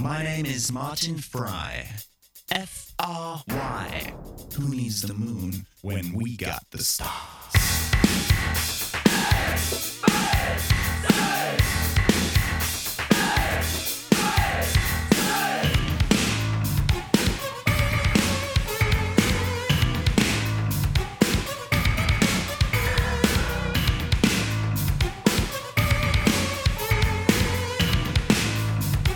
My name is Martin Fry. F-R-Y. Who needs the moon when we got the stars?